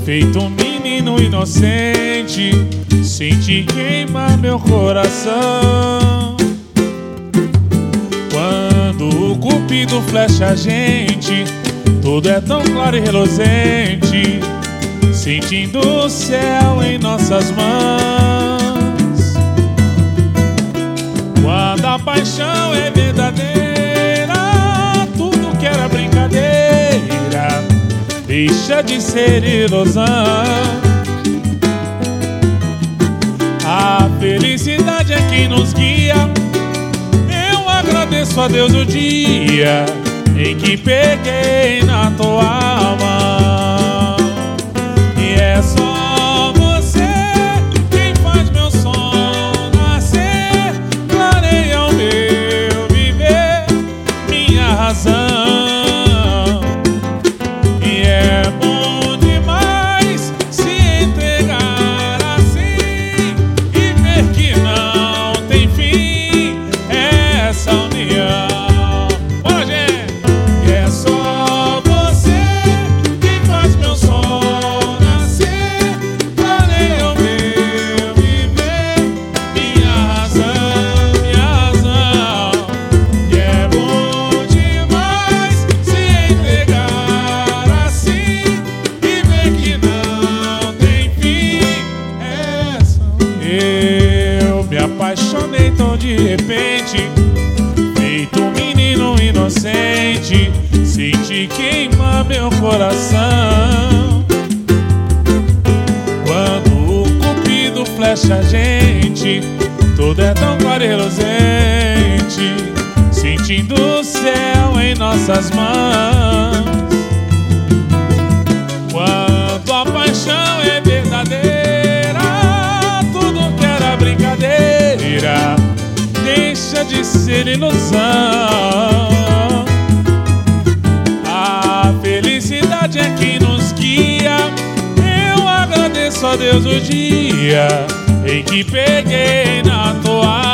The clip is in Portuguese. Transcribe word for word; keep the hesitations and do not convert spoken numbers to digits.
feito um menino inocente, senti queimar meu coração. Quando o cupido flecha a gente, tudo é tão claro e reluzente, sentindo o céu em nossas mãos. Quando a paixão é verdadeira, tudo que era brincadeira deixa de ser ilusão. A felicidade é quem nos guia. Eu agradeço a Deus o dia em que peguei na tua mão. E é só você quem faz meu sonho nascer, clareia o meu viver, minha razão. E é bom demais se entregar assim e ver que não tem fim essa união. Bora, gente! E é só você quem faz meu sonho nascer, clareia o meu viver, minha razão, minha razão. E é bom demais se entregar assim e ver que não tem fim essa. Eu me apaixonei tão de repente, feito um menino inocente, senti queimar meu coração. Quando o cupido flecha a gente, tudo é tão claro e reluzente, sentindo o céu em nossas mãos. Quando a paixão é verdadeira, tudo que era brincadeira deixa de ser ilusão. A felicidade é quem nos guia. Eu agradeço a Deus o dia em que peguei na tua